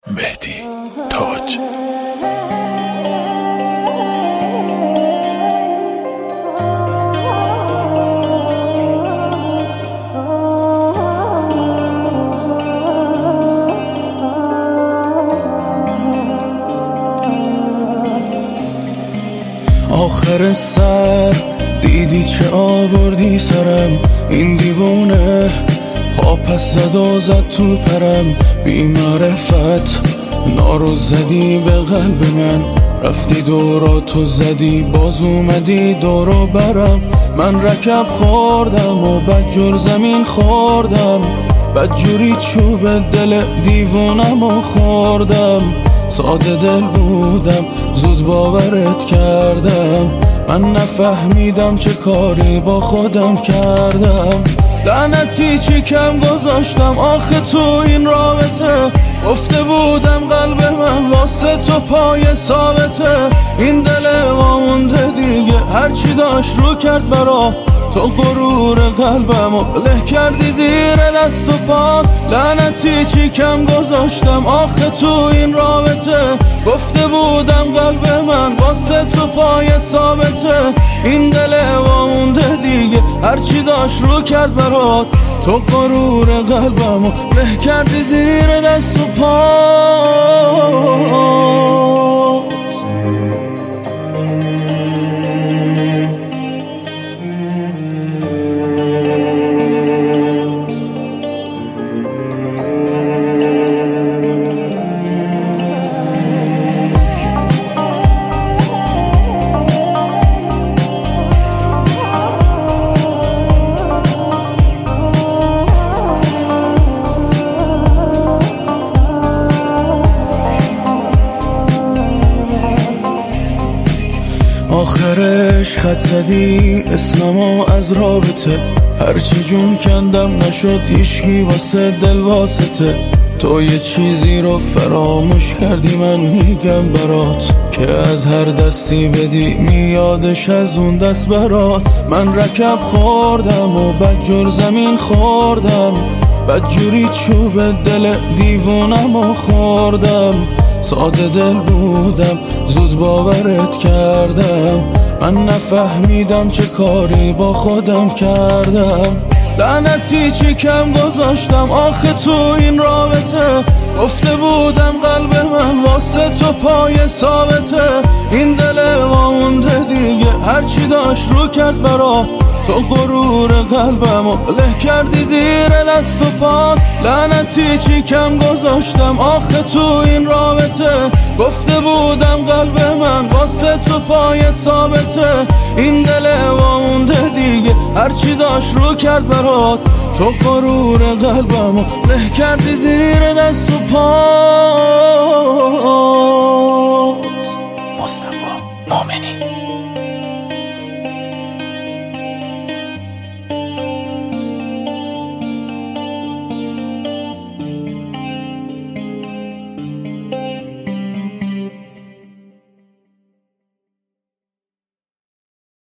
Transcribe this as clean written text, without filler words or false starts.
مهدی تاج. آخر سر دیدی چه آوردی سرم، این دیوونه پا پس زد و زد تو پرم. بی معرفت نارو زدی به قلب من، رفتی دوراتو زدی باز اومدی دورو برم. من رکب خوردم و بدجور زمین خوردم، بدجوری چوب دل دیوونم و خوردم. ساده دل بودم زود باورت کردم، من نفهمیدم چه کاری با خودم کردم. لعنتی چی کم گذاشتم آخه تو این رابطه، گفته بودم قلب من واسه تو پای ثابته. این دل وامونده دیگه هرچی داشت رو کرد برات، تو غرور قلبمو له کردی زیر دست و پات. لعنتی چی کم گذاشتم آخه تو این رابطه، گفته بودم قلب من واسه تو پای ثابته. این دل وامونده دیگه هرچی داشت رو کرد برات، تو غرور قلبمو له کردی زیر دست و پات. آخرش خط زدی اسممو از رابطه، هرچی جون کندم نشد هیچکی واسه دل واسطه. تو یه چیزی رو فراموش کردی من میگم برات، که از هر دستی بدی میادش از اون دست برات. من رکب خوردم و بدجور زمین خوردم، بدجوری چوب دل دیوونم و خوردم. ساده دل بودم زود باورت کردم، من نفهمیدم چه کاری با خودم کردم. لعنتی چی کم گذاشتم آخه تو این رابطه، گفته بودم قلب من واسه تو پای ثابته. این دل وامونده دیگه هرچی داشت رو کرد برات، تو غرور قلبمو له کردی زیر دست و پات. لعنتی چی کم گذاشتم آخه تو این رابطه، گفته بودم قلب من واسه تو پای ثابته. این دل وامونده دیگه هرچی داشت رو کرد برات، تو غرور قلبمو له کردی زیر دست و پات.